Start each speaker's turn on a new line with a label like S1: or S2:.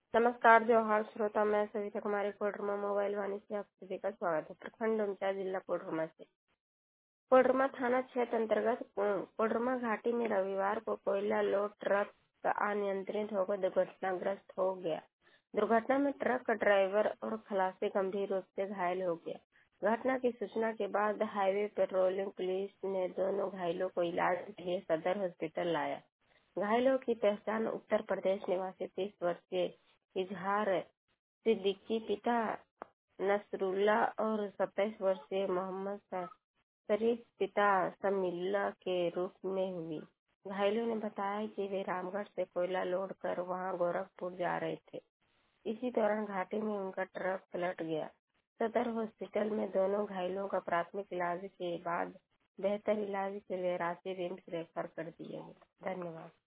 S1: नमस्कार जोहार श्रोता, मैं सविता कुमारी कोडरमा मोबाइल वाणी से आप सभी का स्वागत है। प्रखंड उमचा, जिला कोडरमा से। कोडरमा थाना क्षेत्र अंतर्गत कोडरमा घाटी में रविवार को कोयला लोड ट्रक अनियंत्रित होकर दुर्घटनाग्रस्त हो गया। दुर्घटना में ट्रक का ड्राइवर और खलासी गंभीर रूप से घायल हो गया। घटना की सूचना के बाद हाईवे पेट्रोलिंग पुलिस ने दोनों घायलों को इलाज के लिए सदर हॉस्पिटल लाया। घायलों की पहचान उत्तर प्रदेश निवासी 30 वर्षीय इजहार सिद्दीकी पिता नसरुल्ला और 27 वर्षीय मोहम्मद शरीफ पिता समीउल्लाह के रूप में हुई। घायलों ने बताया कि वे रामगढ़ से कोयला लोड कर वहां गोरखपुर जा रहे थे। इसी दौरान घाटी में उनका ट्रक पलट गया। सदर हॉस्पिटल में दोनों घायलों का प्राथमिक इलाज के बाद बेहतर इलाज के लिए रांची रिम्स रेफर कर दिया गया। धन्यवाद।